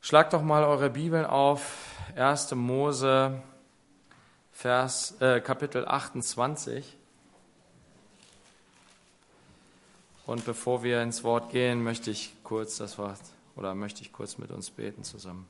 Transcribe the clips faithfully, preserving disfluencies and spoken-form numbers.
Schlagt doch mal eure Bibeln auf, erster Mose, Vers, äh, Kapitel achtundzwanzig. Und bevor wir ins Wort gehen, möchte ich kurz das Wort, oder möchte ich kurz mit uns beten zusammen.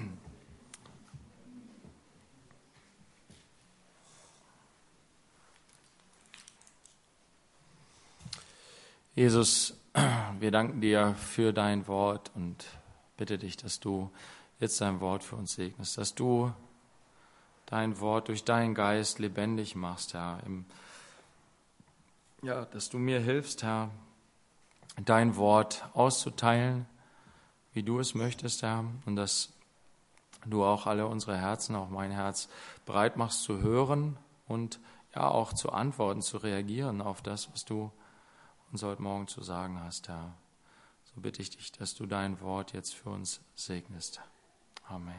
Jesus, wir danken dir für dein Wort und bitte dich, dass du jetzt dein Wort für uns segnest, dass du dein Wort durch deinen Geist lebendig machst, Herr. Im, ja, dass du mir hilfst, Herr, dein Wort auszuteilen, wie du es möchtest, Herr, und dass du auch alle unsere Herzen, auch mein Herz, bereit machst zu hören und ja auch zu antworten, zu reagieren auf das, was du uns heute Morgen zu sagen hast, Herr. So bitte ich dich, dass du dein Wort jetzt für uns segnest. Amen.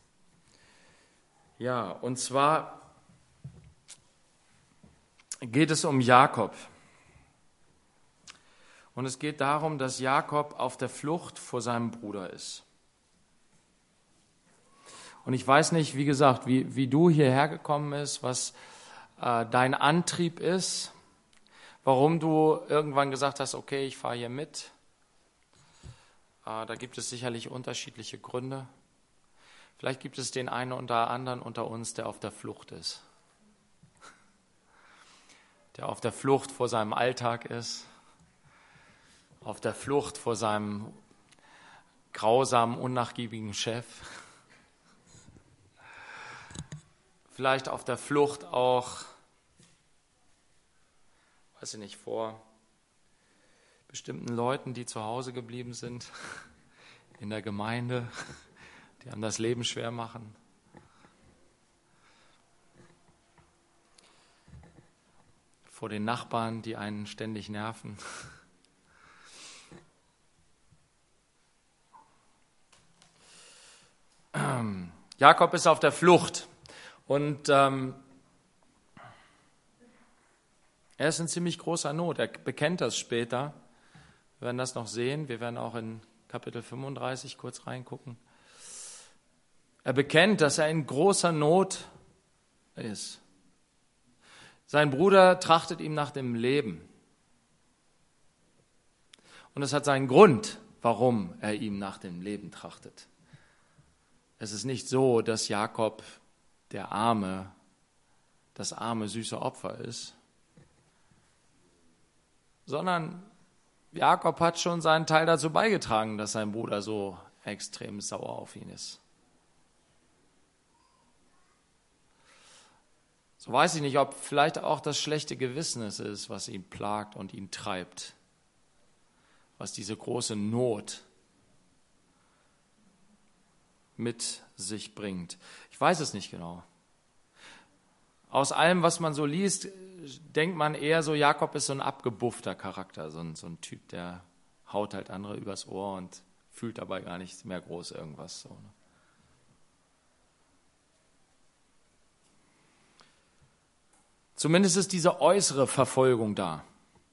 Ja, und zwar geht es um Jakob. Und es geht darum, dass Jakob auf der Flucht vor seinem Bruder ist. Und ich weiß nicht, wie gesagt, wie, wie du hierher gekommen bist, was äh, dein Antrieb ist, warum du irgendwann gesagt hast, okay, ich fahre hier mit. Äh, da gibt es sicherlich unterschiedliche Gründe. Vielleicht gibt es den einen oder anderen unter uns, der auf der Flucht ist. Der auf der Flucht vor seinem Alltag ist. Auf der Flucht vor seinem grausamen, unnachgiebigen Chef. Vielleicht auf der Flucht auch, weiß ich nicht, vor bestimmten Leuten, die zu Hause geblieben sind, in der Gemeinde, die einem das Leben schwer machen. Vor den Nachbarn, die einen ständig nerven. Jakob ist auf der Flucht und ähm, er ist in ziemlich großer Not. Er bekennt das später. Wir werden das noch sehen. Wir werden auch in Kapitel fünfunddreißig kurz reingucken. Er bekennt, dass er in großer Not ist. Sein Bruder trachtet ihm nach dem Leben. Und es hat seinen Grund, warum er ihm nach dem Leben trachtet. Es ist nicht so, dass Jakob der arme, das arme, süße Opfer ist, sondern Jakob hat schon seinen Teil dazu beigetragen, dass sein Bruder so extrem sauer auf ihn ist. So weiß ich nicht, ob vielleicht auch das schlechte Gewissen es ist, was ihn plagt und ihn treibt, was diese große Not mit sich bringt. Ich weiß es nicht genau. Aus allem, was man so liest, denkt man eher so, Jakob ist so ein abgebuffter Charakter, so ein, so ein Typ, der haut halt andere übers Ohr und fühlt dabei gar nicht mehr groß irgendwas. So, ne? Zumindest ist diese äußere Verfolgung da.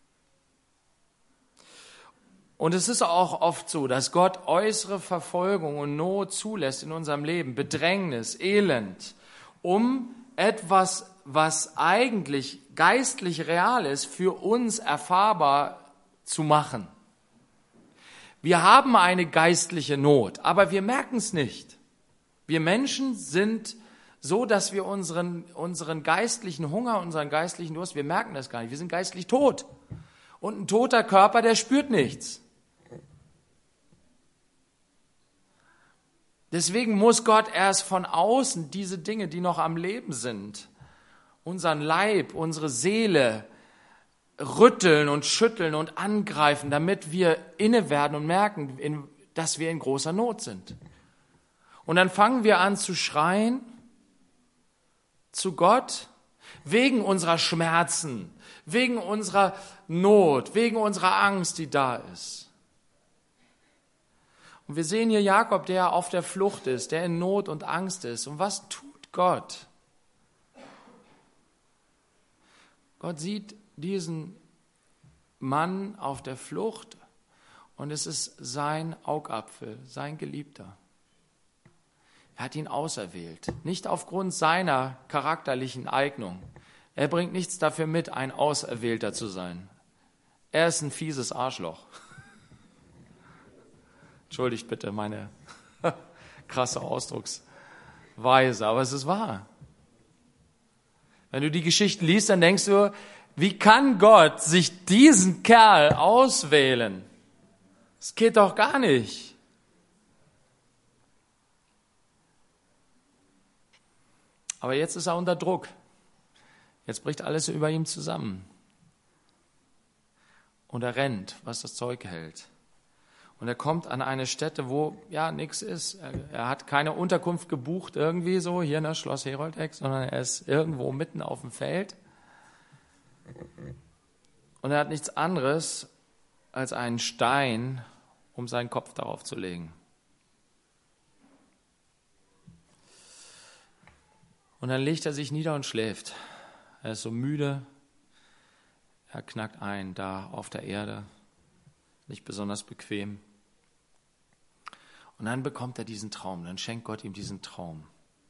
Und es ist auch oft so, dass Gott äußere Verfolgung und Not zulässt in unserem Leben, Bedrängnis, Elend, um etwas, was eigentlich geistlich real ist, für uns erfahrbar zu machen. Wir haben eine geistliche Not, aber wir merken es nicht. Wir Menschen sind so, dass wir unseren, unseren geistlichen Hunger, unseren geistlichen Durst, wir merken das gar nicht. Wir sind geistlich tot. Und ein toter Körper, der spürt nichts. Deswegen muss Gott erst von außen diese Dinge, die noch am Leben sind, unseren Leib, unsere Seele rütteln und schütteln und angreifen, damit wir inne werden und merken, dass wir in großer Not sind. Und dann fangen wir an zu schreien zu Gott wegen unserer Schmerzen, wegen unserer Not, wegen unserer Angst, die da ist. Und wir sehen hier Jakob, der auf der Flucht ist, der in Not und Angst ist. Und was tut Gott? Gott sieht diesen Mann auf der Flucht und es ist sein Augapfel, sein Geliebter. Er hat ihn auserwählt, nicht aufgrund seiner charakterlichen Eignung. Er bringt nichts dafür mit, ein Auserwählter zu sein. Er ist ein fieses Arschloch. Entschuldigt bitte meine krasse Ausdrucksweise, aber es ist wahr. Wenn du die Geschichten liest, dann denkst du, wie kann Gott sich diesen Kerl auswählen? Das geht doch gar nicht. Aber jetzt ist er unter Druck. Jetzt bricht alles über ihm zusammen. Und er rennt, was das Zeug hält. Und er kommt an eine Stätte, wo ja nichts ist. Er, er hat keine Unterkunft gebucht irgendwie so, hier in das Schloss Heroldeck, sondern er ist irgendwo mitten auf dem Feld. Und er hat nichts anderes als einen Stein, um seinen Kopf darauf zu legen. Und dann legt er sich nieder und schläft. Er ist so müde. Er knackt ein, da auf der Erde. Nicht besonders bequem. Und dann bekommt er diesen Traum. Dann schenkt Gott ihm diesen Traum.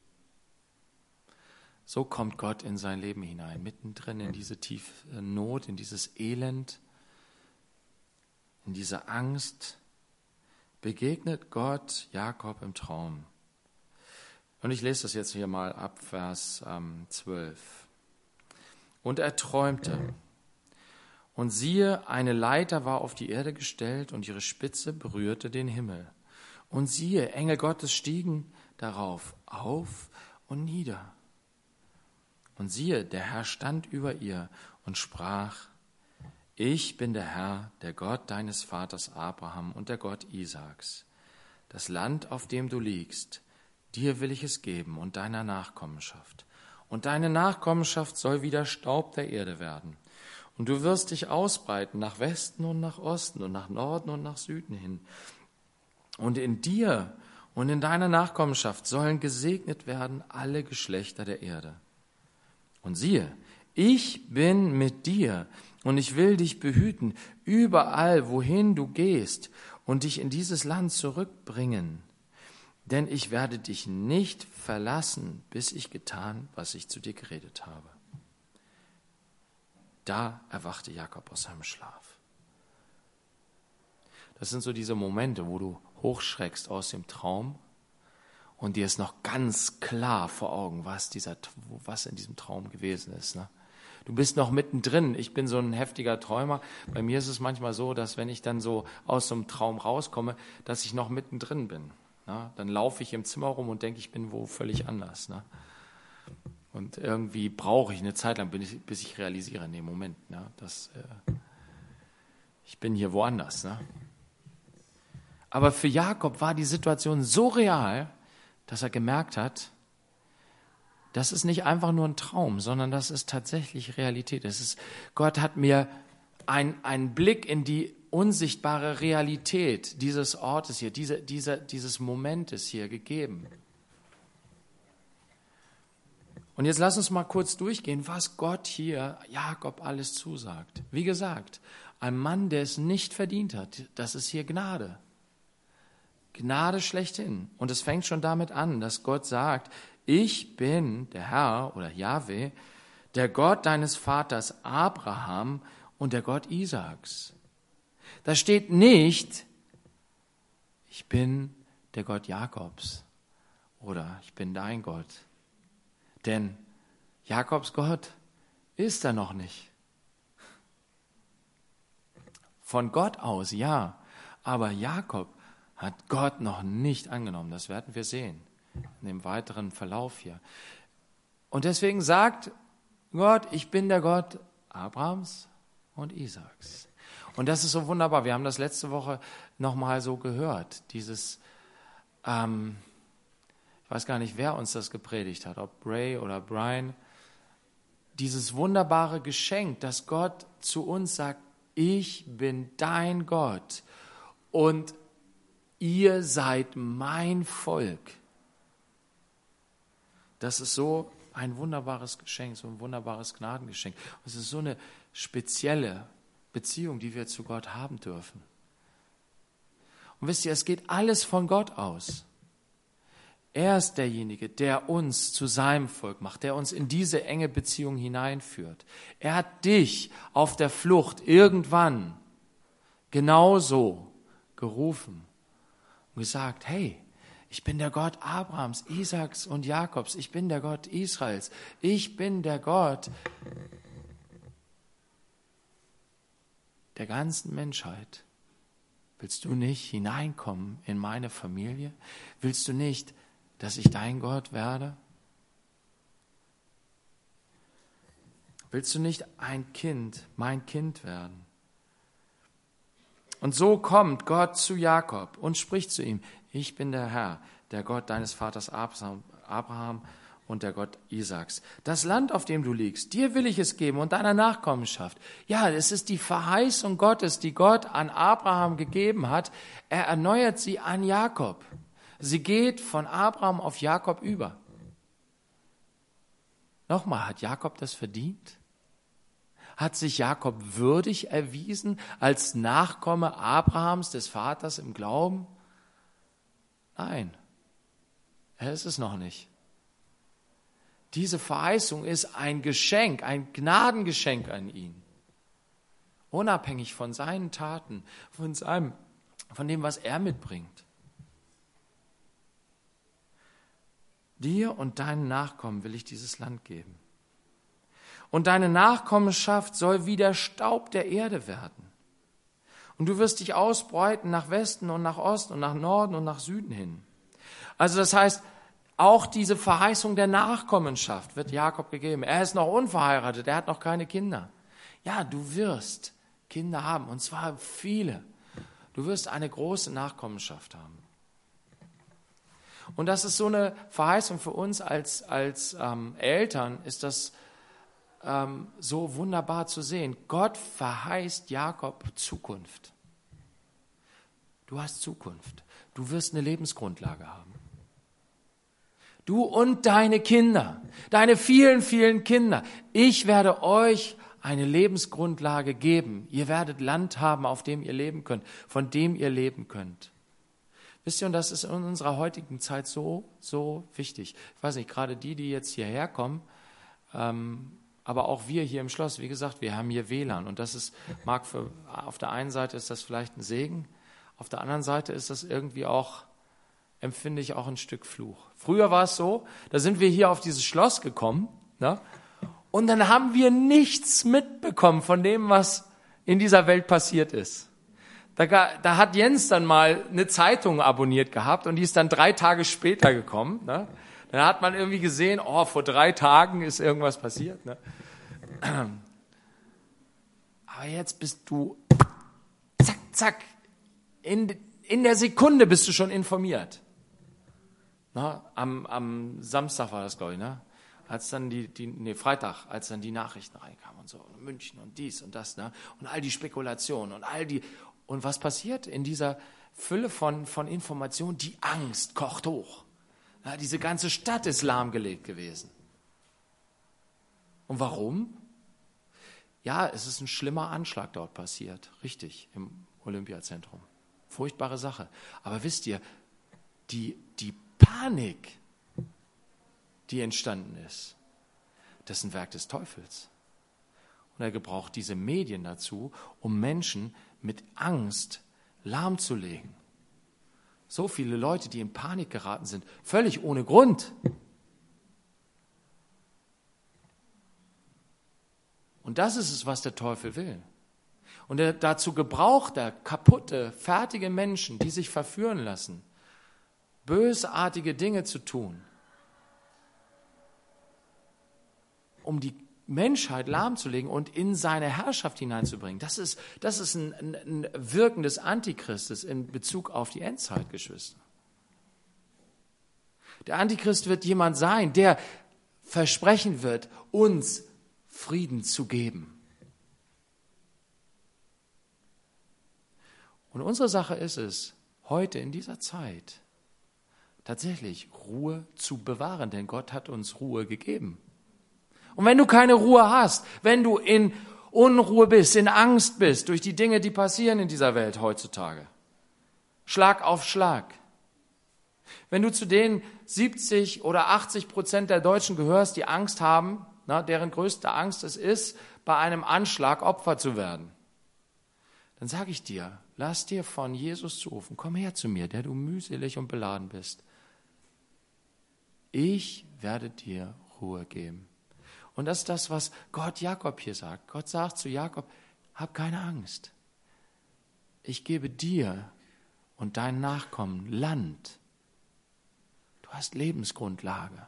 So kommt Gott in sein Leben hinein, mittendrin in diese tiefe Not, in dieses Elend, in diese Angst. Begegnet Gott Jakob im Traum. Und ich lese das jetzt hier mal ab, Vers ähm, zwölf. Und er träumte. Und siehe, eine Leiter war auf die Erde gestellt und ihre Spitze berührte den Himmel. Und siehe, Engel Gottes stiegen darauf auf und nieder. Und siehe, der Herr stand über ihr und sprach, ich bin der Herr, der Gott deines Vaters Abraham und der Gott Isaaks. Das Land, auf dem du liegst, dir will ich es geben und deiner Nachkommenschaft. Und deine Nachkommenschaft soll wie der Staub der Erde werden. Und du wirst dich ausbreiten nach Westen und nach Osten und nach Norden und nach Süden hin. Und in dir und in deiner Nachkommenschaft sollen gesegnet werden alle Geschlechter der Erde. Und siehe, ich bin mit dir und ich will dich behüten, überall, wohin du gehst, und dich in dieses Land zurückbringen. Denn ich werde dich nicht verlassen, bis ich getan, was ich zu dir geredet habe. Da erwachte Jakob aus seinem Schlaf. Das sind so diese Momente, wo du hochschreckst aus dem Traum und dir ist noch ganz klar vor Augen, was, dieser, was in diesem Traum gewesen ist. Ne? Du bist noch mittendrin. Ich bin so ein heftiger Träumer. Bei mir ist es manchmal so, dass wenn ich dann so aus so einem Traum rauskomme, dass ich noch mittendrin bin. Ne? Dann laufe ich im Zimmer rum und denke, ich bin wo völlig anders. Ne? Und irgendwie brauche ich eine Zeit lang, bis ich, bis ich realisiere, nee, Moment, ne, das, äh, ich bin hier woanders. Ne? Aber für Jakob war die Situation so real, dass er gemerkt hat, das ist nicht einfach nur ein Traum, sondern das ist tatsächlich Realität. Das ist, Gott hat mir ein, einen Blick in die unsichtbare Realität dieses Ortes hier, diese, dieser, dieses Momentes hier gegeben. Und jetzt lass uns mal kurz durchgehen, was Gott hier Jakob alles zusagt. Wie gesagt, ein Mann, der es nicht verdient hat, das ist hier Gnade. Gnade schlechthin. Und es fängt schon damit an, dass Gott sagt, ich bin der Herr oder Jahwe, der Gott deines Vaters Abraham und der Gott Isaaks. Da steht nicht, ich bin der Gott Jakobs oder ich bin dein Gott. Denn Jakobs Gott ist er noch nicht. Von Gott aus, ja, aber Jakob hat Gott noch nicht angenommen. Das werden wir sehen in dem weiteren Verlauf hier. Und deswegen sagt Gott, ich bin der Gott Abrahams und Isaaks. Und das ist so wunderbar. Wir haben das letzte Woche nochmal so gehört. Dieses, ähm, ich weiß gar nicht, wer uns das gepredigt hat, ob Ray oder Brian. Dieses wunderbare Geschenk, dass Gott zu uns sagt, ich bin dein Gott und ihr seid mein Volk. Das ist so ein wunderbares Geschenk, so ein wunderbares Gnadengeschenk. Es ist so eine spezielle Beziehung, die wir zu Gott haben dürfen. Und wisst ihr, es geht alles von Gott aus. Er ist derjenige, der uns zu seinem Volk macht, der uns in diese enge Beziehung hineinführt. Er hat dich auf der Flucht irgendwann genauso gerufen und gesagt, hey, ich bin der Gott Abrahams, Isaaks und Jakobs, ich bin der Gott Israels, ich bin der Gott der ganzen Menschheit. Willst du nicht hineinkommen in meine Familie? Willst du nicht, dass ich dein Gott werde? Willst du nicht ein Kind, mein Kind werden? Und so kommt Gott zu Jakob und spricht zu ihm, ich bin der Herr, der Gott deines Vaters Abraham und der Gott Isaaks. Das Land, auf dem du liegst, dir will ich es geben und deiner Nachkommenschaft. Ja, es ist die Verheißung Gottes, die Gott an Abraham gegeben hat. Er erneuert sie an Jakob. Sie geht von Abraham auf Jakob über. Nochmal, hat Jakob das verdient? Hat sich Jakob würdig erwiesen als Nachkomme Abrahams, des Vaters im Glauben? Nein, er ist es noch nicht. Diese Verheißung ist ein Geschenk, ein Gnadengeschenk an ihn. Unabhängig von seinen Taten, von seinem, von dem, was er mitbringt. Dir und deinen Nachkommen will ich dieses Land geben. Und deine Nachkommenschaft soll wie der Staub der Erde werden. Und du wirst dich ausbreiten nach Westen und nach Osten und nach Norden und nach Süden hin. Also das heißt, auch diese Verheißung der Nachkommenschaft wird Jakob gegeben. Er ist noch unverheiratet, er hat noch keine Kinder. Ja, du wirst Kinder haben, und zwar viele. Du wirst eine große Nachkommenschaft haben. Und das ist so eine Verheißung für uns als, als ähm, Eltern, ist das ähm, so wunderbar zu sehen. Gott verheißt Jakob Zukunft. Du hast Zukunft. Du wirst eine Lebensgrundlage haben. Du und deine Kinder, deine vielen, vielen Kinder. Ich werde euch eine Lebensgrundlage geben. Ihr werdet Land haben, auf dem ihr leben könnt, von dem ihr leben könnt. Wisst ihr, und das ist in unserer heutigen Zeit so, so wichtig. Ich weiß nicht, gerade die, die jetzt hierher kommen, ähm, aber auch wir hier im Schloss, wie gesagt, wir haben hier W L A N. Und das ist, mag für, auf der einen Seite ist das vielleicht ein Segen, auf der anderen Seite ist das irgendwie auch, empfinde ich auch ein Stück Fluch. Früher war es so, da sind wir hier auf dieses Schloss gekommen, ne? Und dann haben wir nichts mitbekommen von dem, was in dieser Welt passiert ist. Da, da hat Jens dann mal eine Zeitung abonniert gehabt und die ist dann drei Tage später gekommen. Ne? Dann hat man irgendwie gesehen, oh, vor drei Tagen ist irgendwas passiert. Ne? Aber jetzt bist du, zack, zack, in, in der Sekunde bist du schon informiert. Na, am, am Samstag war das, glaube ich, ne? Als dann die, die, nee, Freitag, als dann die Nachrichten reinkamen und so, und München und dies und das, ne? Und all die Spekulationen und all die, und was passiert in dieser Fülle von, von Informationen? Die Angst kocht hoch. Ja, diese ganze Stadt ist lahmgelegt gewesen. Und warum? Ja, es ist ein schlimmer Anschlag dort passiert, richtig, im Olympiazentrum. Furchtbare Sache. Aber wisst ihr, die, die Panik, die entstanden ist, das ist ein Werk des Teufels. Und er gebraucht diese Medien dazu, um Menschen mit Angst lahmzulegen. So viele Leute, die in Panik geraten sind, völlig ohne Grund. Und das ist es, was der Teufel will. Und er, dazu gebraucht er kaputte, fertige Menschen, die sich verführen lassen, bösartige Dinge zu tun, um die Menschheit lahmzulegen und in seine Herrschaft hineinzubringen. Das ist, das ist ein, ein, ein Wirken des Antichristes in Bezug auf die Endzeit, Geschwister. Der Antichrist wird jemand sein, der versprechen wird, uns Frieden zu geben. Und unsere Sache ist es, heute in dieser Zeit tatsächlich Ruhe zu bewahren, denn Gott hat uns Ruhe gegeben. Und wenn du keine Ruhe hast, wenn du in Unruhe bist, in Angst bist, durch die Dinge, die passieren in dieser Welt heutzutage, Schlag auf Schlag, Wenn du zu den siebzig oder achtzig Prozent der Deutschen gehörst, die Angst haben, na, deren größte Angst es ist, bei einem Anschlag Opfer zu werden, dann sage ich dir, lass dir von Jesus zurufen, komm her zu mir, der du mühselig und beladen bist. Ich werde dir Ruhe geben. Und das ist das, was Gott Jakob hier sagt. Gott sagt zu Jakob, hab keine Angst. Ich gebe dir und deinen Nachkommen Land. Du hast Lebensgrundlage.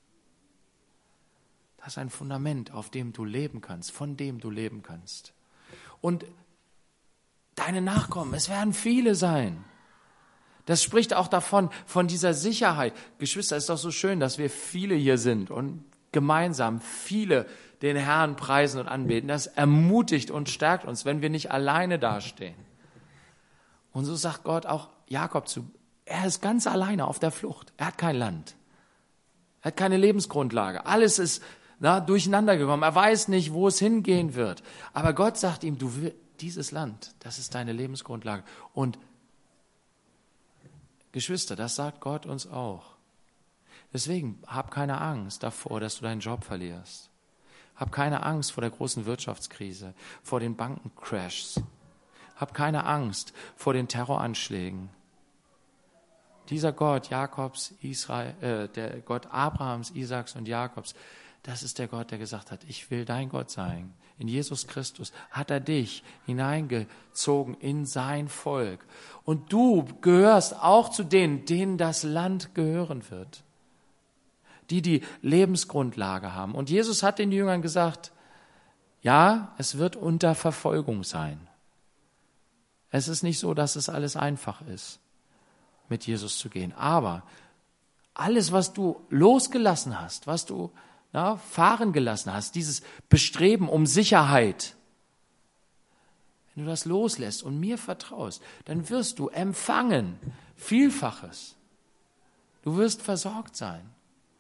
Das ist ein Fundament, auf dem du leben kannst, von dem du leben kannst. Und deine Nachkommen, es werden viele sein. Das spricht auch davon, von dieser Sicherheit. Geschwister, es ist doch so schön, dass wir viele hier sind und gemeinsam viele den Herrn preisen und anbeten. Das ermutigt und stärkt uns, wenn wir nicht alleine dastehen. Und so sagt Gott auch Jakob zu, er ist ganz alleine auf der Flucht. Er hat kein Land. Er hat keine Lebensgrundlage. Alles ist na, durcheinander gekommen. Er weiß nicht, wo es hingehen wird. Aber Gott sagt ihm, du willst dieses Land, das ist deine Lebensgrundlage. Und Geschwister, das sagt Gott uns auch. Deswegen hab keine Angst davor, dass du deinen Job verlierst. Hab keine Angst vor der großen Wirtschaftskrise, vor den Bankencrashs. Hab keine Angst vor den Terroranschlägen. Dieser Gott Jakobs, Israel, äh, der Gott Abrahams, Isaaks und Jakobs, das ist der Gott, der gesagt hat, ich will dein Gott sein. In Jesus Christus hat er dich hineingezogen in sein Volk. Und du gehörst auch zu denen, denen das Land gehören wird. Die die Lebensgrundlage haben. Und Jesus hat den Jüngern gesagt, ja, es wird unter Verfolgung sein. Es ist nicht so, dass es alles einfach ist, mit Jesus zu gehen. Aber alles, was du losgelassen hast, was du na, fahren gelassen hast, dieses Bestreben um Sicherheit, wenn du das loslässt und mir vertraust, dann wirst du empfangen Vielfaches. Du wirst versorgt sein.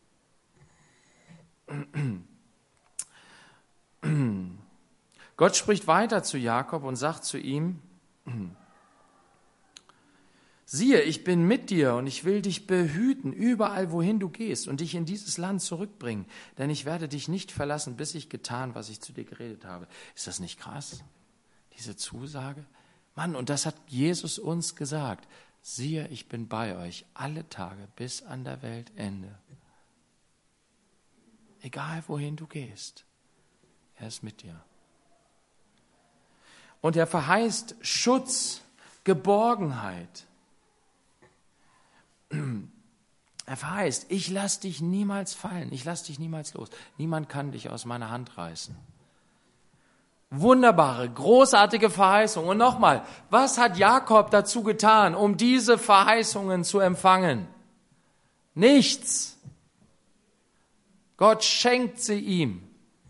Gott spricht weiter zu Jakob und sagt zu ihm, siehe, ich bin mit dir und ich will dich behüten, überall wohin du gehst und dich in dieses Land zurückbringen, denn ich werde dich nicht verlassen, bis ich getan, was ich zu dir geredet habe. Ist das nicht krass, diese Zusage? Mann, und das hat Jesus uns gesagt. Siehe, ich bin bei euch alle Tage bis an der Weltende. Egal wohin du gehst, er ist mit dir. Und er verheißt Schutz, Geborgenheit. Er verheißt, ich lass dich niemals fallen, ich lass dich niemals los. Niemand kann dich aus meiner Hand reißen. Wunderbare, großartige Verheißung. Und nochmal, was hat Jakob dazu getan, um diese Verheißungen zu empfangen? Nichts. Gott schenkt sie ihm.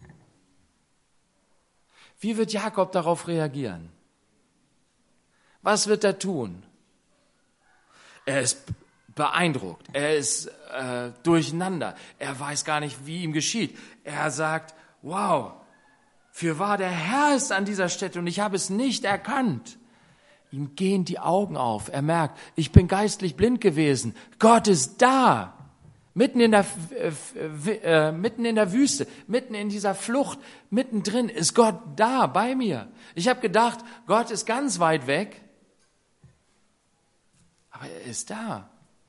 Wie wird Jakob darauf reagieren? Was wird er tun? Er ist beeindruckt, er ist äh, durcheinander, er weiß gar nicht, wie ihm geschieht. Er sagt, wow, fürwahr der Herr ist an dieser Stätte und ich habe es nicht erkannt. Ihm gehen die Augen auf, er merkt, ich bin geistlich blind gewesen, Gott ist da. Mitten in der, äh, äh, mitten in der Wüste, mitten in dieser Flucht, mittendrin ist Gott da bei mir. Ich habe gedacht, Gott ist ganz weit weg, aber er ist da.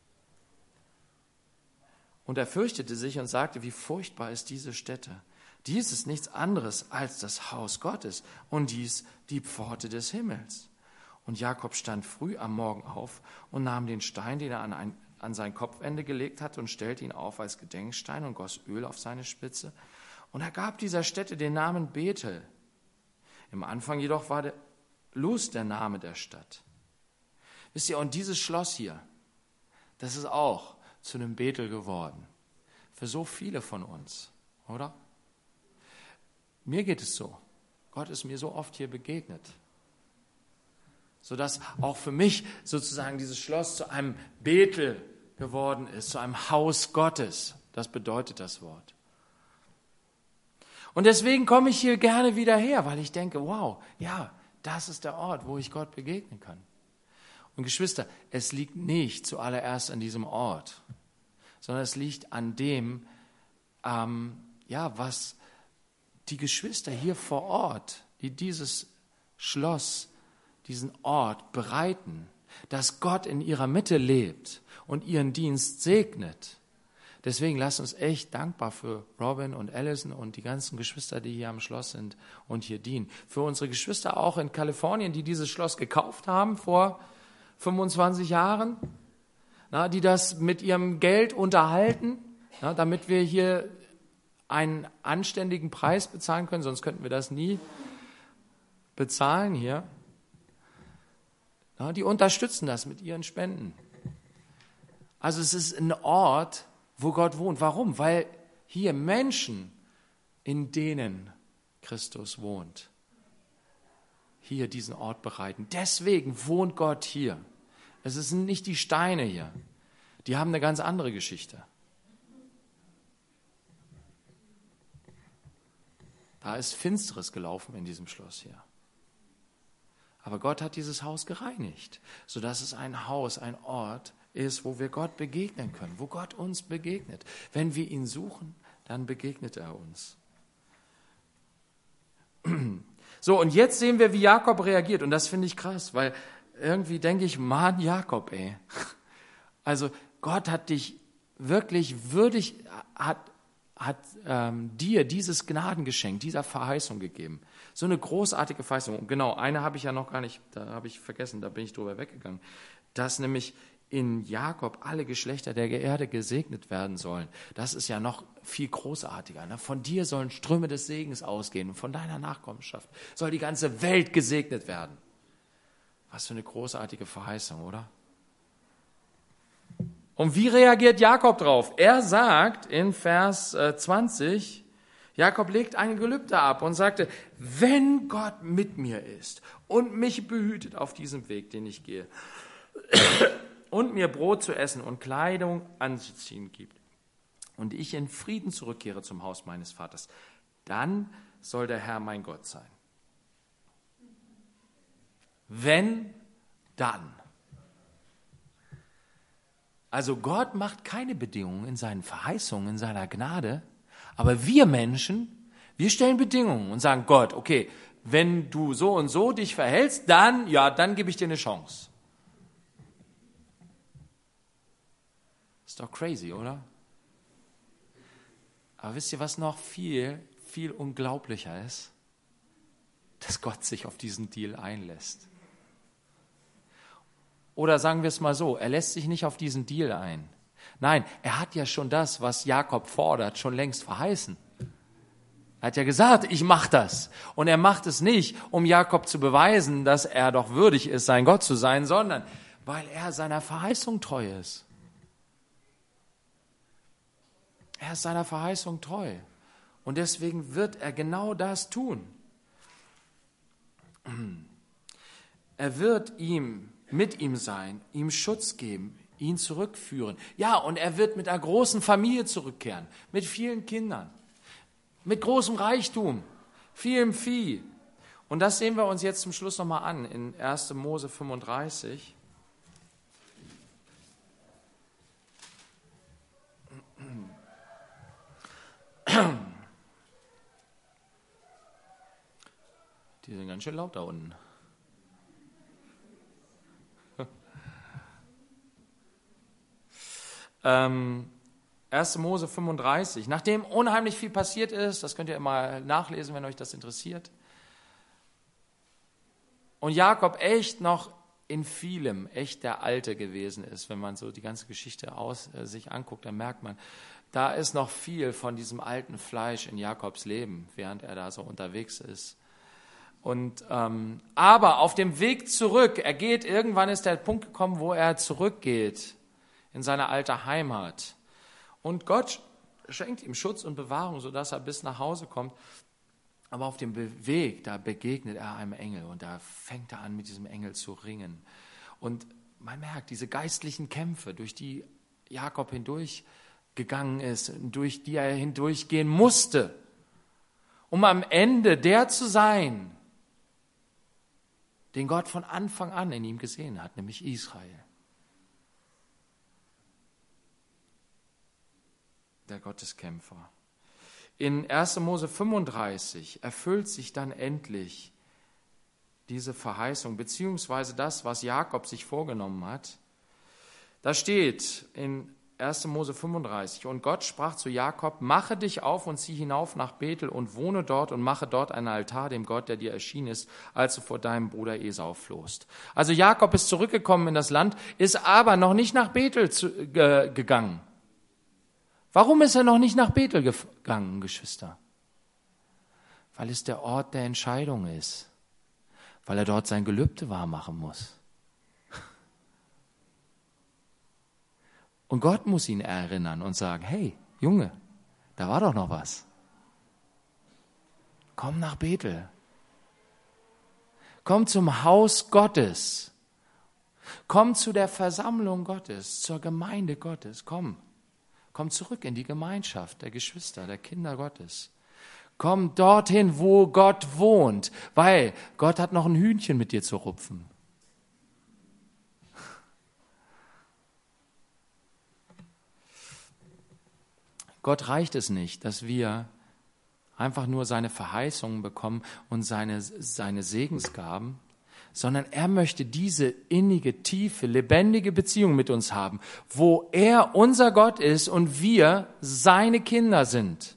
Und er fürchtete sich und sagte, wie furchtbar ist diese Stätte. Dies ist nichts anderes als das Haus Gottes und dies die Pforte des Himmels. Und Jakob stand früh am Morgen auf und nahm den Stein, den er an ein an sein Kopfende gelegt hatte und stellte ihn auf als Gedenkstein und goss Öl auf seine Spitze. Und er gab dieser Stätte den Namen Bethel. Im Anfang jedoch war der Luz der Name der Stadt. Wisst ihr, und dieses Schloss hier, das ist auch zu einem Bethel geworden. Für so viele von uns, oder? Mir geht es so. Gott ist mir so oft hier begegnet. Sodass auch für mich sozusagen dieses Schloss zu einem Bethel geworden ist, zu einem Haus Gottes. Das bedeutet das Wort. Und deswegen komme ich hier gerne wieder her, weil ich denke, wow, ja, das ist der Ort, wo ich Gott begegnen kann. Und Geschwister, es liegt nicht zuallererst an diesem Ort, sondern es liegt an dem, ähm, ja, was die Geschwister hier vor Ort, die dieses Schloss, diesen Ort bereiten, dass Gott in ihrer Mitte lebt und ihren Dienst segnet. Deswegen lasst uns echt dankbar für Robin und Allison und die ganzen Geschwister, die hier am Schloss sind und hier dienen. Für unsere Geschwister auch in Kalifornien, die dieses Schloss gekauft haben vor fünfundzwanzig Jahren, na, die das mit ihrem Geld unterhalten, na, damit wir hier einen anständigen Preis bezahlen können, sonst könnten wir das nie bezahlen hier. Na, die unterstützen das mit ihren Spenden. Also es ist ein Ort, wo Gott wohnt. Warum? Weil hier Menschen, in denen Christus wohnt, hier diesen Ort bereiten. Deswegen wohnt Gott hier. Es sind nicht die Steine hier. Die haben eine ganz andere Geschichte. Da ist Finsteres gelaufen in diesem Schloss hier. Aber Gott hat dieses Haus gereinigt, sodass es ein Haus, ein Ort ist, wo wir Gott begegnen können, wo Gott uns begegnet. Wenn wir ihn suchen, dann begegnet er uns. So, und jetzt sehen wir, wie Jakob reagiert. Und das finde ich krass, weil irgendwie denke ich, Mann, Jakob, ey. Also Gott hat dich wirklich würdig, hat, hat ähm, dir dieses Gnadengeschenk, dieser Verheißung gegeben. So eine großartige Verheißung. Genau, eine habe ich ja noch gar nicht, da habe ich vergessen, da bin ich drüber weggegangen. Dass nämlich in Jakob alle Geschlechter der Erde gesegnet werden sollen. Das ist ja noch viel großartiger. Ne? Von dir sollen Ströme des Segens ausgehen und von deiner Nachkommenschaft soll die ganze Welt gesegnet werden. Was für eine großartige Verheißung, oder? Und wie reagiert Jakob drauf? Er sagt in Vers zwanzig, Jakob legt ein Gelübde ab und sagte, wenn Gott mit mir ist und mich behütet auf diesem Weg, den ich gehe, und mir Brot zu essen und Kleidung anzuziehen gibt und ich in Frieden zurückkehre zum Haus meines Vaters, dann soll der Herr mein Gott sein. Wenn, dann. Also Gott macht keine Bedingungen in seinen Verheißungen, in seiner Gnade, aber wir Menschen, wir stellen Bedingungen und sagen, Gott, okay, wenn du so und so dich verhältst, dann, ja, dann gebe ich dir eine Chance. Ist doch crazy, oder? Aber wisst ihr, was noch viel, viel unglaublicher ist? Dass Gott sich auf diesen Deal einlässt. Oder sagen wir es mal so, er lässt sich nicht auf diesen Deal ein. Nein, er hat ja schon das, was Jakob fordert, schon längst verheißen. Er hat ja gesagt, ich mache das. Und er macht es nicht, um Jakob zu beweisen, dass er doch würdig ist, sein Gott zu sein, sondern weil er seiner Verheißung treu ist. Er ist seiner Verheißung treu. Und deswegen wird er genau das tun. Er wird ihm, mit ihm sein, ihm Schutz geben, ihn zurückführen. Ja, und er wird mit einer großen Familie zurückkehren, mit vielen Kindern, mit großem Reichtum, vielem Vieh. Und das sehen wir uns jetzt zum Schluss nochmal an in erster Mose fünfunddreißig. Die sind ganz schön laut da unten. ähm, erster Mose fünfunddreißig. Nachdem unheimlich viel passiert ist, das könnt ihr mal nachlesen, wenn euch das interessiert. Und Jakob echt noch in vielem echt der Alte gewesen ist, wenn man so die ganze Geschichte aus, äh, sich anguckt, dann merkt man, da ist noch viel von diesem alten Fleisch in Jakobs Leben, während er da so unterwegs ist. Und ähm, aber auf dem Weg zurück, er geht, irgendwann ist der Punkt gekommen, wo er zurückgeht in seine alte Heimat. Und Gott schenkt ihm Schutz und Bewahrung, sodass er bis nach Hause kommt. Aber auf dem Weg, da begegnet er einem Engel und da fängt er an, mit diesem Engel zu ringen. Und man merkt diese geistlichen Kämpfe, durch die Jakob hindurchgegangen ist, durch die er hindurchgehen musste, um am Ende der zu sein, den Gott von Anfang an in ihm gesehen hat, nämlich Israel. Der Gotteskämpfer. In erster Mose fünfunddreißig erfüllt sich dann endlich diese Verheißung, beziehungsweise das, was Jakob sich vorgenommen hat. Da steht in erster Mose fünfunddreißig, und Gott sprach zu Jakob, mache dich auf und zieh hinauf nach Bethel und wohne dort und mache dort einen Altar dem Gott, der dir erschienen ist, als du vor deinem Bruder Esau flohst. Also Jakob ist zurückgekommen in das Land, ist aber noch nicht nach Bethel zu, äh, gegangen. Warum ist er noch nicht nach Bethel gegangen, Geschwister? Weil es der Ort der Entscheidung ist. Weil er dort sein Gelübde wahrmachen muss. Und Gott muss ihn erinnern und sagen, hey, Junge, da war doch noch was. Komm nach Bethel. Komm zum Haus Gottes. Komm zu der Versammlung Gottes, zur Gemeinde Gottes. Komm. Komm zurück in die Gemeinschaft der Geschwister, der Kinder Gottes. Komm dorthin, wo Gott wohnt, weil Gott hat noch ein Hühnchen mit dir zu rupfen. Gott reicht es nicht, dass wir einfach nur seine Verheißungen bekommen und seine, seine Segensgaben, sondern er möchte diese innige, tiefe, lebendige Beziehung mit uns haben, wo er unser Gott ist und wir seine Kinder sind.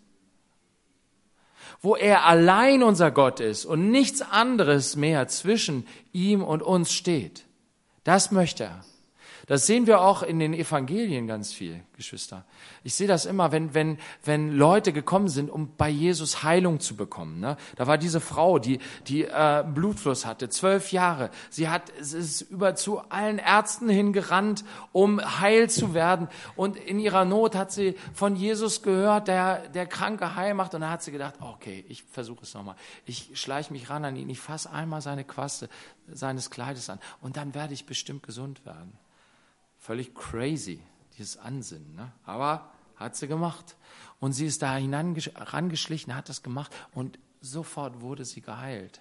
Wo er allein unser Gott ist und nichts anderes mehr zwischen ihm und uns steht. Das möchte er. Das sehen wir auch in den Evangelien ganz viel, Geschwister. Ich sehe das immer, wenn, wenn, wenn Leute gekommen sind, um bei Jesus Heilung zu bekommen. Ne? Da war diese Frau, die, die äh, Blutfluss hatte, zwölf Jahre. Sie hat, es ist über zu allen Ärzten hingerannt, um heil zu werden. Und in ihrer Not hat sie von Jesus gehört, der, der Kranke heil macht. Und da hat sie gedacht, okay, ich versuche es nochmal. Ich schleiche mich ran an ihn, ich fasse einmal seine Quaste seines Kleides an. Und dann werde ich bestimmt gesund werden. Völlig crazy, dieses Ansinnen. Ne? Aber hat sie gemacht. Und sie ist da herangeschlichen, hat das gemacht und sofort wurde sie geheilt.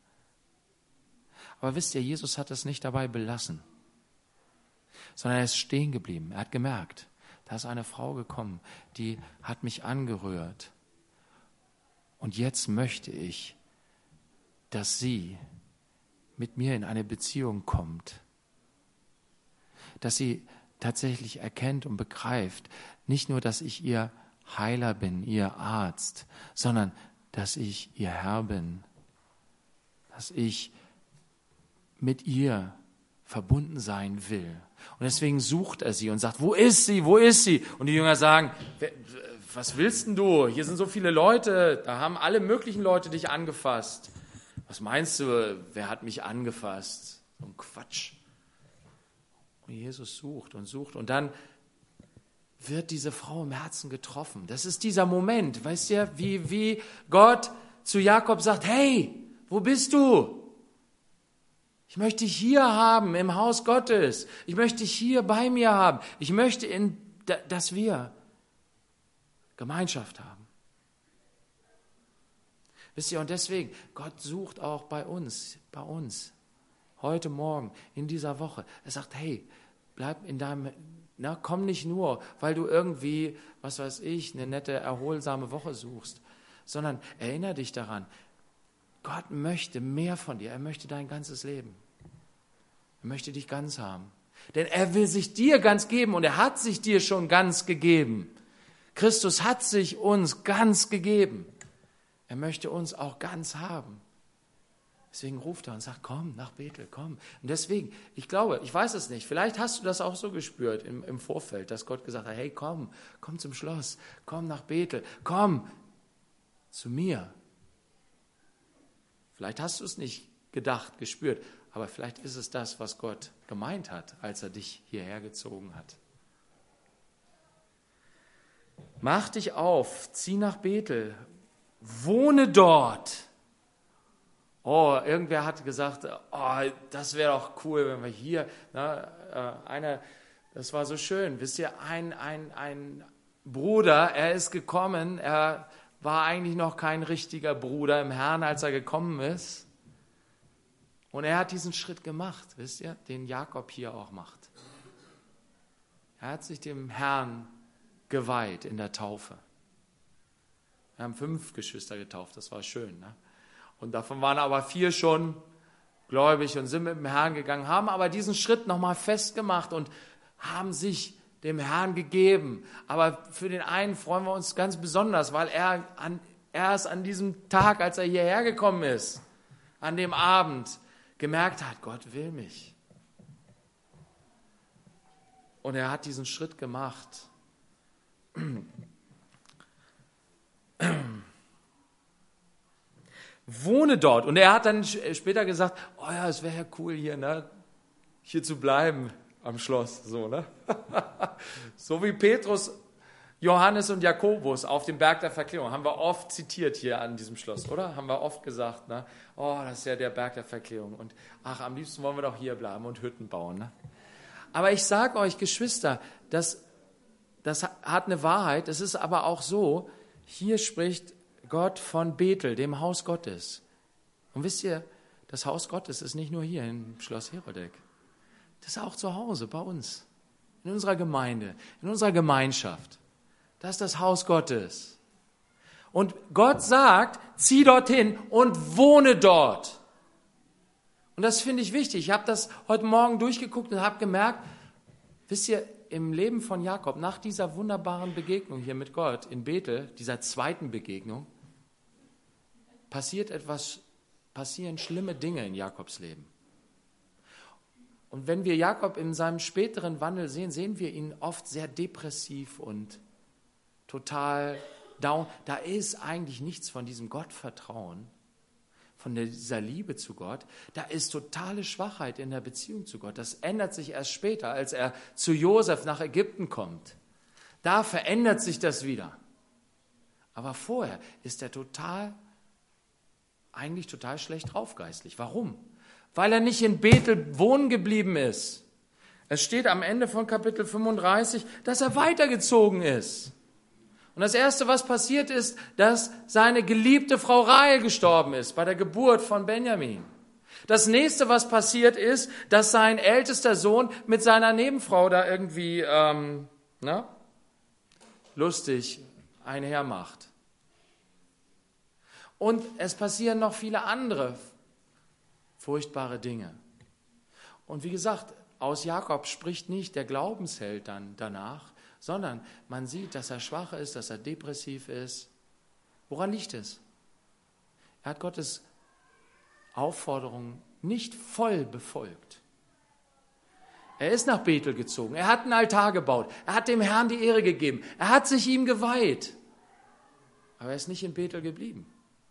Aber wisst ihr, Jesus hat es nicht dabei belassen, sondern er ist stehen geblieben. Er hat gemerkt, da ist eine Frau gekommen, die hat mich angerührt. Und jetzt möchte ich, dass sie mit mir in eine Beziehung kommt. Dass sie tatsächlich erkennt und begreift, nicht nur, dass ich ihr Heiler bin, ihr Arzt, sondern dass ich ihr Herr bin, dass ich mit ihr verbunden sein will. Und deswegen sucht er sie und sagt, wo ist sie, wo ist sie? Und die Jünger sagen, was willst denn du? Hier sind so viele Leute, da haben alle möglichen Leute dich angefasst. Was meinst du, wer hat mich angefasst? So ein Quatsch. Jesus sucht und sucht und dann wird diese Frau im Herzen getroffen. Das ist dieser Moment, weißt du, wie, wie Gott zu Jakob sagt, hey, wo bist du? Ich möchte dich hier haben im Haus Gottes. Ich möchte dich hier bei mir haben. Ich möchte, in, dass wir Gemeinschaft haben. Wisst ihr, und deswegen, Gott sucht auch bei uns, bei uns. Heute Morgen, in dieser Woche. Er sagt, hey, bleib in deinem, na, komm nicht nur, weil du irgendwie, was weiß ich, eine nette, erholsame Woche suchst, sondern erinnere dich daran, Gott möchte mehr von dir, er möchte dein ganzes Leben. Er möchte dich ganz haben. Denn er will sich dir ganz geben und er hat sich dir schon ganz gegeben. Christus hat sich uns ganz gegeben. Er möchte uns auch ganz haben. Deswegen ruft er und sagt, komm nach Bethel, komm. Und deswegen, ich glaube, ich weiß es nicht, vielleicht hast du das auch so gespürt im, im Vorfeld, dass Gott gesagt hat, hey, komm, komm zum Schloss, komm nach Bethel, komm zu mir. Vielleicht hast du es nicht gedacht, gespürt, aber vielleicht ist es das, was Gott gemeint hat, als er dich hierher gezogen hat. Mach dich auf, zieh nach Bethel, wohne dort. Oh, irgendwer hat gesagt, oh, das wäre doch cool, wenn wir hier, na, äh, einer, das war so schön, wisst ihr, ein, ein, ein Bruder, er ist gekommen, er war eigentlich noch kein richtiger Bruder im Herrn, als er gekommen ist. Und er hat diesen Schritt gemacht, wisst ihr, den Jakob hier auch macht. Er hat sich dem Herrn geweiht in der Taufe. Wir haben fünf Geschwister getauft, das war schön. Ne? Und davon waren aber vier schon gläubig und sind mit dem Herrn gegangen, haben aber diesen Schritt nochmal festgemacht und haben sich dem Herrn gegeben. Aber für den einen freuen wir uns ganz besonders, weil er an, erst an diesem Tag, als er hierher gekommen ist, an dem Abend, gemerkt hat, Gott will mich. Und er hat diesen Schritt gemacht. Wohne dort. Und er hat dann später gesagt, oh ja, es wäre ja cool hier, ne, hier zu bleiben am Schloss. So, ne? So wie Petrus, Johannes und Jakobus auf dem Berg der Verklärung. Haben wir oft zitiert hier an diesem Schloss, oder? Haben wir oft gesagt, ne? Oh, das ist ja der Berg der Verklärung. Und ach, am liebsten wollen wir doch hier bleiben und Hütten bauen. Ne? Aber ich sage euch, Geschwister, das, das hat eine Wahrheit. Es ist aber auch so, hier spricht Gott von Bethel, dem Haus Gottes. Und wisst ihr, das Haus Gottes ist nicht nur hier im Schloss Herodeck. Das ist auch zu Hause bei uns, in unserer Gemeinde, in unserer Gemeinschaft. Das ist das Haus Gottes. Und Gott sagt, zieh dorthin und wohne dort. Und das finde ich wichtig. Ich habe das heute Morgen durchgeguckt und habe gemerkt, wisst ihr, im Leben von Jakob, nach dieser wunderbaren Begegnung hier mit Gott in Bethel, dieser zweiten Begegnung, passiert etwas, passieren schlimme Dinge in Jakobs Leben. Und wenn wir Jakob in seinem späteren Wandel sehen, sehen wir ihn oft sehr depressiv und total down. Da ist eigentlich nichts von diesem Gottvertrauen, von dieser Liebe zu Gott. Da ist totale Schwachheit in der Beziehung zu Gott. Das ändert sich erst später, als er zu Josef nach Ägypten kommt. Da verändert sich das wieder. Aber vorher ist er total, eigentlich total schlecht drauf geistlich. Warum? Weil er nicht in Bethel wohnen geblieben ist. Es steht am Ende von Kapitel fünfunddreißig, dass er weitergezogen ist. Und das Erste, was passiert ist, dass seine geliebte Frau Rahel gestorben ist bei der Geburt von Benjamin. Das Nächste, was passiert ist, dass sein ältester Sohn mit seiner Nebenfrau da irgendwie ähm, na, lustig einhermacht. Und es passieren noch viele andere furchtbare Dinge. Und wie gesagt, aus Jakob spricht nicht der Glaubensheld dann danach, sondern man sieht, dass er schwach ist, dass er depressiv ist. Woran liegt es? Er hat Gottes Aufforderung nicht voll befolgt. Er ist nach Bethel gezogen, er hat einen Altar gebaut, er hat dem Herrn die Ehre gegeben, er hat sich ihm geweiht. Aber er ist nicht in Bethel geblieben.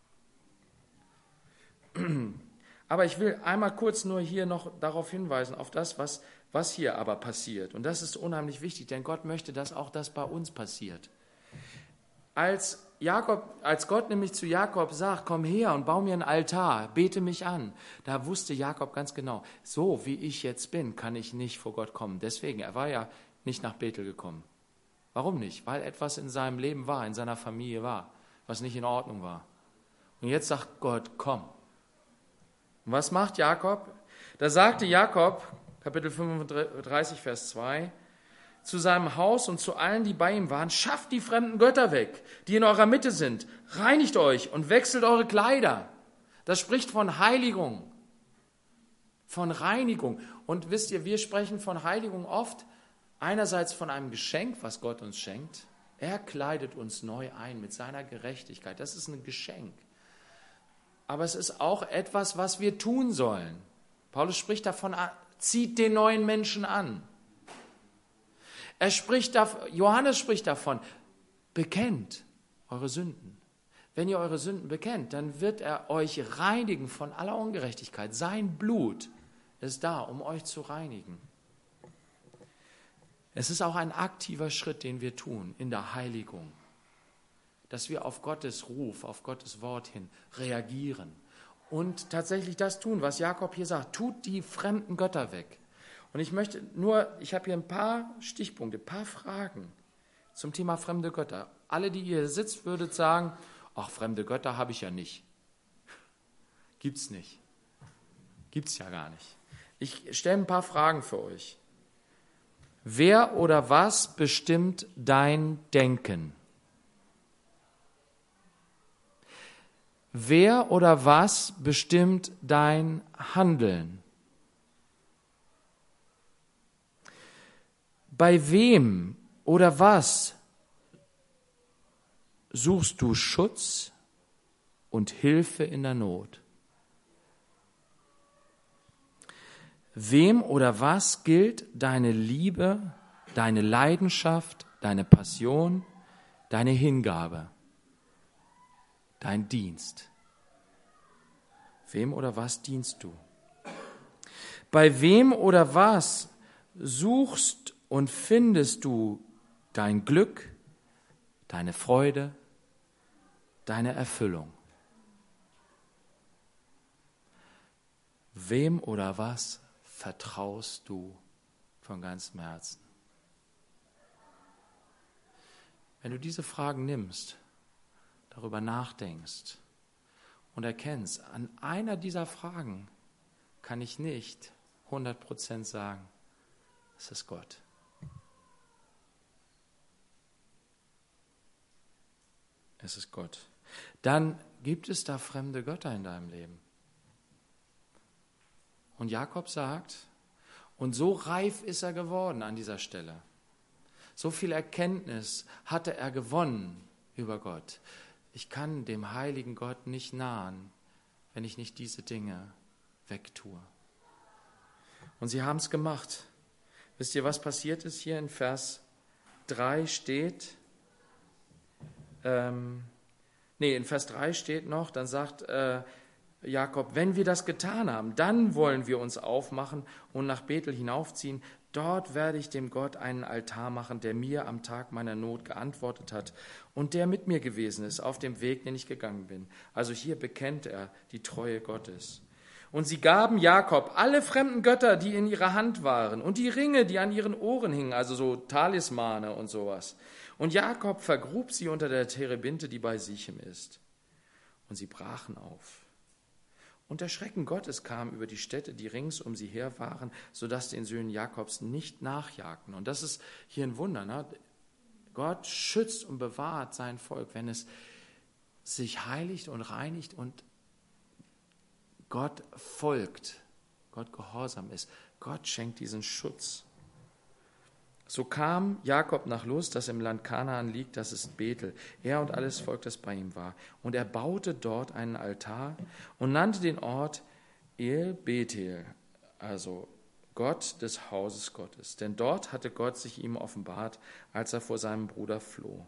Aber ich will einmal kurz nur hier noch darauf hinweisen, auf das, was, was hier aber passiert. Und das ist unheimlich wichtig, denn Gott möchte, dass auch das bei uns passiert. Als, Jakob, als Gott nämlich zu Jakob sagt, komm her und bau mir einen Altar, bete mich an, da wusste Jakob ganz genau, so wie ich jetzt bin, kann ich nicht vor Gott kommen. Deswegen, er war ja nicht nach Bethel gekommen. Warum nicht? Weil etwas in seinem Leben war, in seiner Familie war, was nicht in Ordnung war. Und jetzt sagt Gott, komm. Und was macht Jakob? Da sagte Jakob, Kapitel fünfunddreißig, Vers zwei, zu seinem Haus und zu allen, die bei ihm waren, schafft die fremden Götter weg, die in eurer Mitte sind, reinigt euch und wechselt eure Kleider. Das spricht von Heiligung, von Reinigung. Und wisst ihr, wir sprechen von Heiligung oft einerseits von einem Geschenk, was Gott uns schenkt. Er kleidet uns neu ein mit seiner Gerechtigkeit. Das ist ein Geschenk. Aber es ist auch etwas, was wir tun sollen. Paulus spricht davon, zieht den neuen Menschen an. Er spricht, Johannes spricht davon, bekennt eure Sünden. Wenn ihr eure Sünden bekennt, dann wird er euch reinigen von aller Ungerechtigkeit. Sein Blut ist da, um euch zu reinigen. Es ist auch ein aktiver Schritt, den wir tun in der Heiligung. Dass wir auf Gottes Ruf, auf Gottes Wort hin reagieren und tatsächlich das tun, was Jakob hier sagt. Tut die fremden Götter weg. Und ich möchte nur, ich habe hier ein paar Stichpunkte, ein paar Fragen zum Thema fremde Götter. Alle, die hier sitzt, würdet sagen, ach, fremde Götter habe ich ja nicht. Gibt's nicht. Gibt es ja gar nicht. Ich stelle ein paar Fragen für euch. Wer oder was bestimmt dein Denken? Wer oder was bestimmt dein Handeln? Bei wem oder was suchst du Schutz und Hilfe in der Not? Wem oder was gilt deine Liebe, deine Leidenschaft, deine Passion, deine Hingabe, dein Dienst? Wem oder was dienst du? Bei wem oder was suchst und findest du dein Glück, deine Freude, deine Erfüllung? Wem oder was vertraust du von ganzem Herzen? Wenn du diese Fragen nimmst, darüber nachdenkst und erkennst, an einer dieser Fragen kann ich nicht hundert Prozent sagen, es ist Gott. Es ist Gott. Dann gibt es da fremde Götter in deinem Leben. Und Jakob sagt, und so reif ist er geworden an dieser Stelle. So viel Erkenntnis hatte er gewonnen über Gott. Ich kann dem heiligen Gott nicht nahen, wenn ich nicht diese Dinge wegtue. Und sie haben es gemacht. Wisst ihr, was passiert ist? Hier in Vers drei steht, ähm, nee, in Vers drei steht noch, dann sagt äh, Jakob, wenn wir das getan haben, dann wollen wir uns aufmachen und nach Bethel hinaufziehen. Dort werde ich dem Gott einen Altar machen, der mir am Tag meiner Not geantwortet hat und der mit mir gewesen ist auf dem Weg, den ich gegangen bin. Also hier bekennt er die Treue Gottes. Und sie gaben Jakob alle fremden Götter, die in ihrer Hand waren, und die Ringe, die an ihren Ohren hingen, also so Talismane und sowas. Und Jakob vergrub sie unter der Terebinte, die bei Sichem ist. Und sie brachen auf. Und der Schrecken Gottes kam über die Städte, die rings um sie her waren, sodass den Söhnen Jakobs nicht nachjagten. Und das ist hier ein Wunder, ne? Gott schützt und bewahrt sein Volk, wenn es sich heiligt und reinigt und Gott folgt, Gott gehorsam ist. Gott schenkt diesen Schutz. So kam Jakob nach Luz, das im Land Kanaan liegt, das ist Bethel, er und alles Volk, das bei ihm war. Und er baute dort einen Altar und nannte den Ort El Bethel, also Gott des Hauses Gottes. Denn dort hatte Gott sich ihm offenbart, als er vor seinem Bruder floh.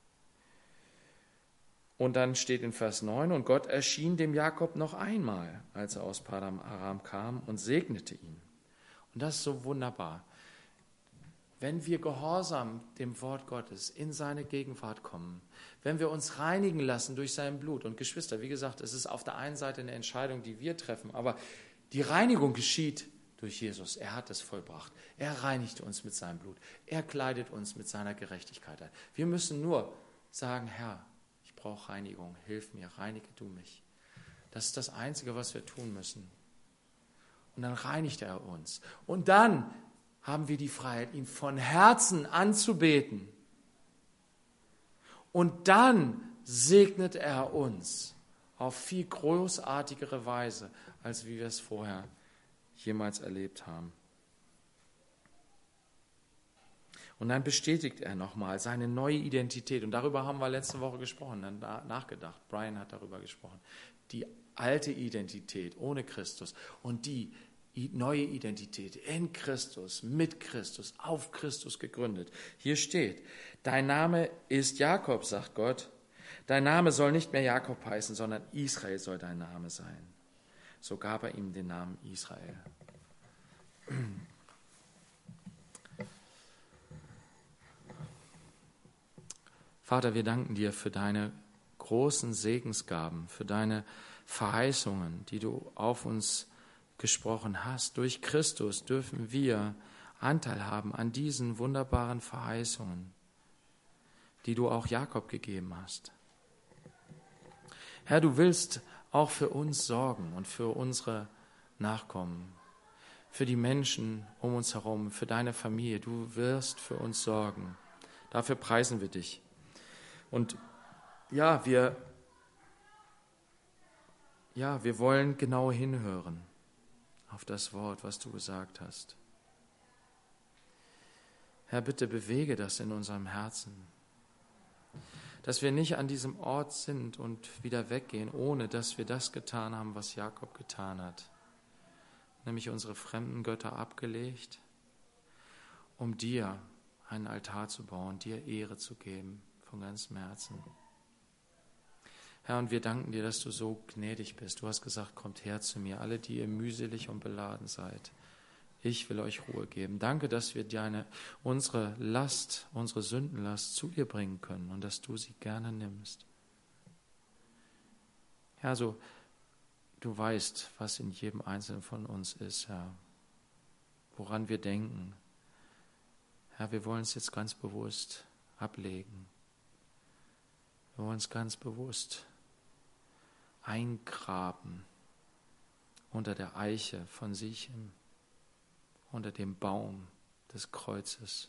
Und dann steht in Vers neun, und Gott erschien dem Jakob noch einmal, als er aus Padam Aram kam, und segnete ihn. Und das ist so wunderbar. Wenn wir gehorsam dem Wort Gottes in seine Gegenwart kommen, wenn wir uns reinigen lassen durch sein Blut, und Geschwister, wie gesagt, es ist auf der einen Seite eine Entscheidung, die wir treffen, aber die Reinigung geschieht durch Jesus. Er hat es vollbracht. Er reinigt uns mit seinem Blut. Er kleidet uns mit seiner Gerechtigkeit ein. Wir müssen nur sagen, Herr, ich brauche Reinigung, hilf mir, reinige du mich. Das ist das Einzige, was wir tun müssen. Und dann reinigt er uns. Und dann haben wir die Freiheit, ihn von Herzen anzubeten. Und dann segnet er uns auf viel großartigere Weise, als wie wir es vorher jemals erlebt haben. Und dann bestätigt er nochmal seine neue Identität. Und darüber haben wir letzte Woche gesprochen, dann nachgedacht. Brian hat darüber gesprochen. Die alte Identität ohne Christus und die neue Identität in Christus, mit Christus, auf Christus gegründet. Hier steht, dein Name ist Jakob, sagt Gott. Dein Name soll nicht mehr Jakob heißen, sondern Israel soll dein Name sein. So gab er ihm den Namen Israel. Vater, wir danken dir für deine großen Segensgaben, für deine Verheißungen, die du auf uns gesprochen hast. Durch Christus dürfen wir Anteil haben an diesen wunderbaren Verheißungen, die du auch Jakob gegeben hast. Herr, du willst auch für uns sorgen und für unsere nachkommen. Für die Menschen um uns herum, für deine Familie. Du wirst für uns sorgen. Dafür preisen wir dich. Und ja, wir, ja, wir wollen genau hinhören auf das Wort, was du gesagt hast. Herr, bitte bewege das in unserem Herzen, dass wir nicht an diesem Ort sind und wieder weggehen, ohne dass wir das getan haben, was Jakob getan hat, nämlich unsere fremden Götter abgelegt, um dir einen Altar zu bauen, dir Ehre zu geben von ganzem Herzen. Herr, und wir danken dir, dass du so gnädig bist. Du hast gesagt, kommt her zu mir, alle, die ihr mühselig und beladen seid. Ich will euch Ruhe geben. Danke, dass wir deine, unsere Last, unsere Sündenlast zu dir bringen können und dass du sie gerne nimmst. Herr, so, du weißt, was in jedem Einzelnen von uns ist, Herr, woran wir denken. Herr, wir wollen es jetzt ganz bewusst ablegen. Wir wollen es ganz bewusst eingraben unter der Eiche von Sichem, unter dem Baum des Kreuzes.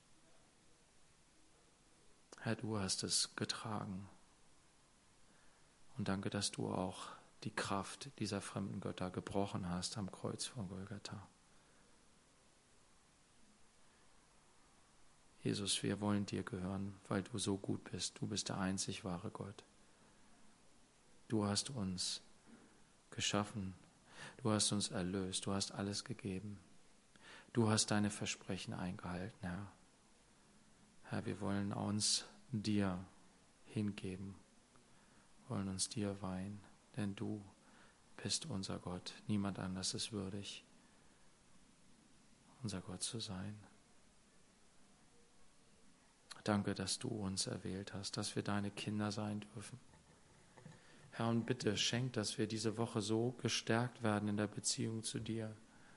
Herr, du hast es getragen. Und danke, dass du auch die Kraft dieser fremden Götter gebrochen hast am Kreuz von Golgatha. Jesus, wir wollen dir gehören, weil du so gut bist. Du bist der einzig wahre Gott. Du hast uns geschaffen. Du hast uns erlöst. Du hast alles gegeben. Du hast deine Versprechen eingehalten, Herr. Herr, wir wollen uns dir hingeben, wollen uns dir weihen, denn du bist unser Gott. Niemand anders ist würdig, unser Gott zu sein. Danke, dass du uns erwählt hast, dass wir deine Kinder sein dürfen. Herr, und bitte schenk, dass wir diese Woche so gestärkt werden in der Beziehung zu dir,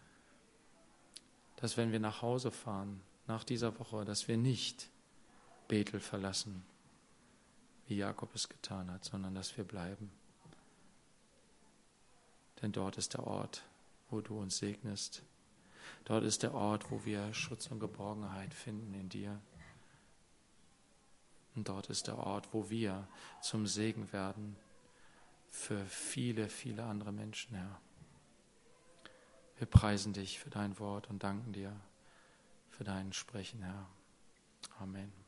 dass wenn wir nach Hause fahren, nach dieser Woche, dass wir nicht Bethel verlassen, wie Jakob es getan hat, sondern dass wir bleiben. Denn dort ist der Ort, wo du uns segnest. Dort ist der Ort, wo wir Schutz und Geborgenheit finden in dir. Und dort ist der Ort, wo wir zum Segen werden für viele, viele andere Menschen, Herr. Wir preisen dich für dein Wort und danken dir für dein Sprechen, Herr. Amen.